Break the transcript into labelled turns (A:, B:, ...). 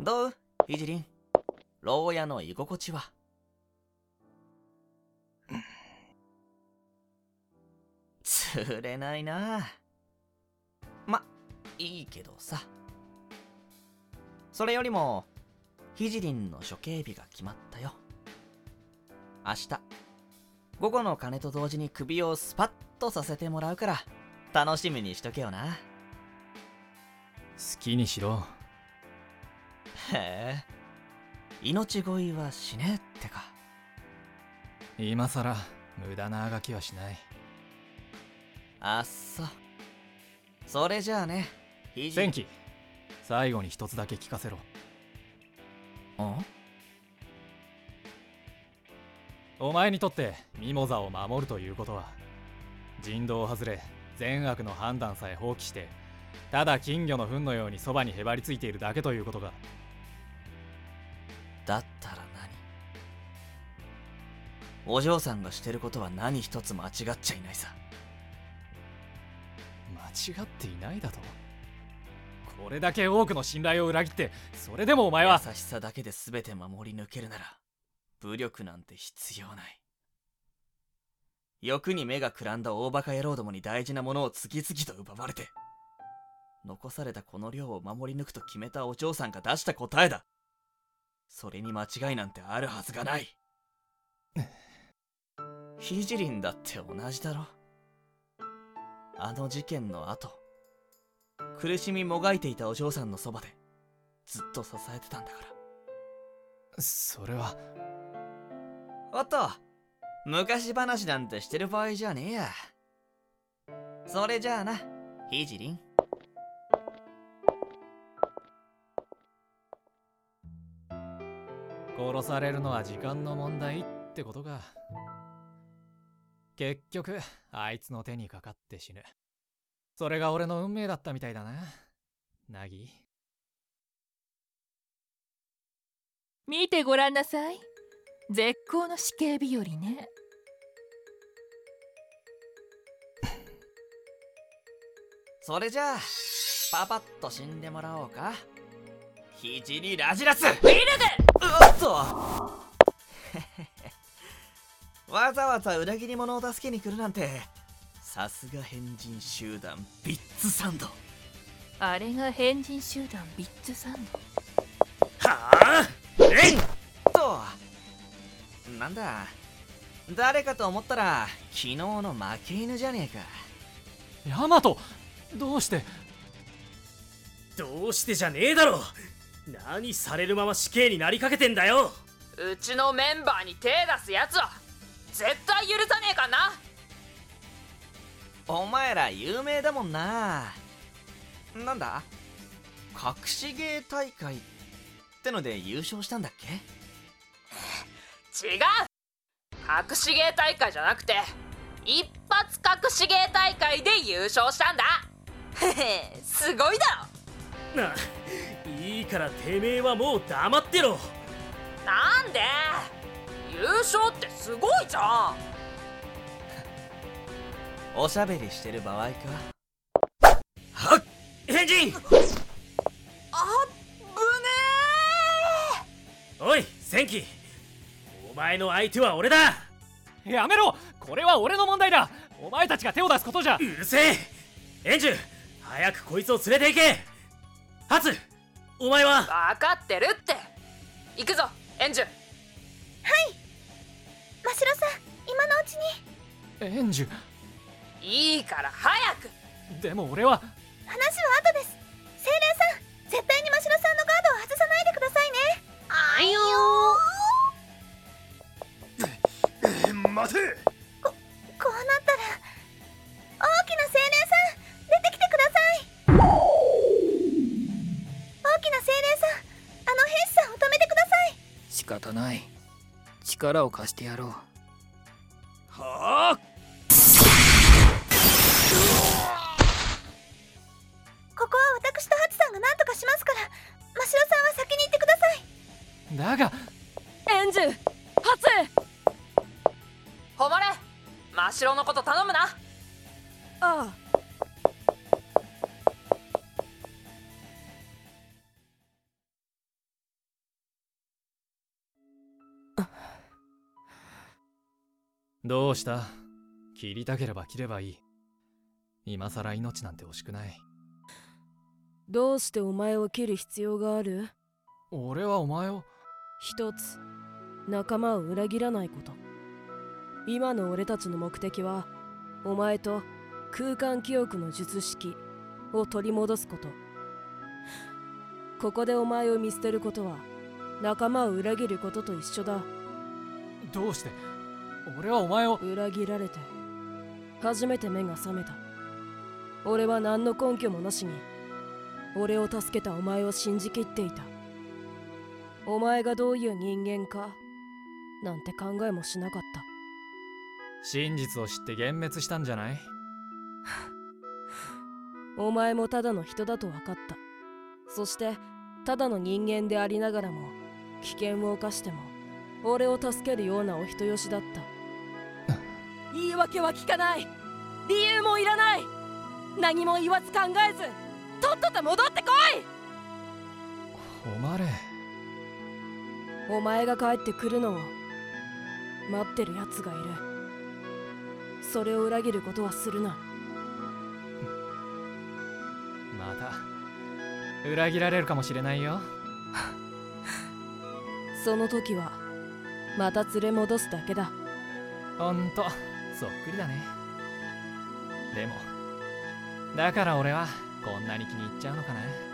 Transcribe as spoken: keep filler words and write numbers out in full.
A: どうひじりん、牢屋の居心地は？釣れないな。ま、いいけどさ。それよりもひじりんの処刑日が決まったよ。明日午後の鐘と同時に首をスパッとさせてもらうから楽しみにしとけよな。
B: 好きにしろ。
A: へえ、命乞いはしねえってか。
B: 今さら無駄なあがきはしない。
A: あっそ。それじゃあね、ひじ。
B: 戦記、最後に一つだけ聞かせろ。
A: ん？
B: お前にとってミモザを守るということは、人道を外れ善悪の判断さえ放棄して、ただ金魚の糞のようにそばにへばりついているだけということか。
A: だったら何？お嬢さんがしてることは何一つ間違っちゃいないさ。
B: 間違っていないだと？これだけ多くの信頼を裏切って、それでもお前は。
A: 優しさだけで全て守り抜けるなら武力なんて必要ない。欲に目がくらんだ大バカ野郎どもに大事なものを次々と奪われて、残されたこの量を守り抜くと決めたお嬢さんが出した答えだ。それに間違いなんてあるはずがない。ひじりんだって同じだろ。あの事件の後、苦しみもがいていたお嬢さんのそばでずっと支えてたんだから。
B: それは。
A: おっと、昔話なんてしてる場合じゃねえや。それじゃあな、ひじりん。
B: 殺されるのは時間の問題ってことか。結局あいつの手にかかって死ぬ。それが俺の運命だったみたいだな、ナギ。
C: 見てごらんなさい。絶好の死刑日和ね。
A: それじゃあパパッと死んでもらおうか。ひじりラジラス。
C: フィルグ！
A: うっとわざわざ裏切り者を助けに来るなんて、さすが変人集団ビッツサンド。
C: あれが変人集団ビッツサンド。
A: はあ、えいっと、なんだ、誰かと思ったら昨日の負け犬じゃねえか。
B: ヤマト、どうして？
D: どうしてじゃねえだろ。何されるまま死刑になりかけてんだよ。
C: うちのメンバーに手出すやつは絶対許さねえかな。
A: お前ら有名だもんな。なんだ、隠し芸大会ってので優勝したんだっけ？
C: 違う、隠し芸大会じゃなくて一発隠し芸大会で優勝したんだ。へへ、すごいだろ。
D: な、いいからてめえはもう黙ってろ。
C: なんで？優勝ってすごいじゃん。
A: おしゃべりしてる場合か。
D: はっ、変人。
C: あっぶね
D: おい戦記、お前の相手は俺だ。
B: やめろ、これは俺の問題だ。お前たちが手を出すことじゃ。
D: うるせえ。エンジュ、早くこいつを連れて行け。ハツ、お前は。
C: 分かってるって。行くぞエンジュ。
E: 真城さん、今のうちに。
B: エンジュ。
C: いいから早く。
B: でも俺は。
E: 話は後です。精霊さん、絶対に真城さんのガードを外さないでくださいね。
C: あいよ
D: 待て。
E: ここうなったら大きな精霊さん、出てきてください。大きな精霊さん、あの兵士さんを止めてください。
F: 仕方ない、力を貸してやろう。
D: はあ。
E: ここは私とハチさんが何とかしますから、真城さんは先に行ってください。
B: だが
C: エンジュ、ハツ。誉れ、真っ白のこと頼むな。ああ。
B: どうした？切りたければ切ればいい。今さら命なんて惜しくない。
G: どうしてお前を切る必要がある？
B: 俺はお前を。
G: 一つ、仲間を裏切らないこと。今の俺たちの目的はお前と空間記憶の術式を取り戻すこと。ここでお前を見捨てることは仲間を裏切ることと一緒だ。
B: どうして？俺はお前を。
G: 裏切られて初めて目が覚めた。俺は何の根拠もなしに俺を助けたお前を信じきっていた。お前がどういう人間かなんて考えもしなかった。
B: 真実を知って幻滅したんじゃない？
G: お前もただの人だと分かった。そしてただの人間でありながらも危険を冒しても俺を助けるようなお人よしだった。言い訳は聞かない。理由もいらない。何も言わず考えずとっとと戻ってこい。
B: 誉れ。
G: お前が帰ってくるのを待ってる奴がいる。それを裏切ることはするな。
B: また裏切られるかもしれないよ。
G: その時はまた連れ戻すだけだ。
B: ほんとそっくりだね。でもだから俺はこんなに気に入っちゃうのかな。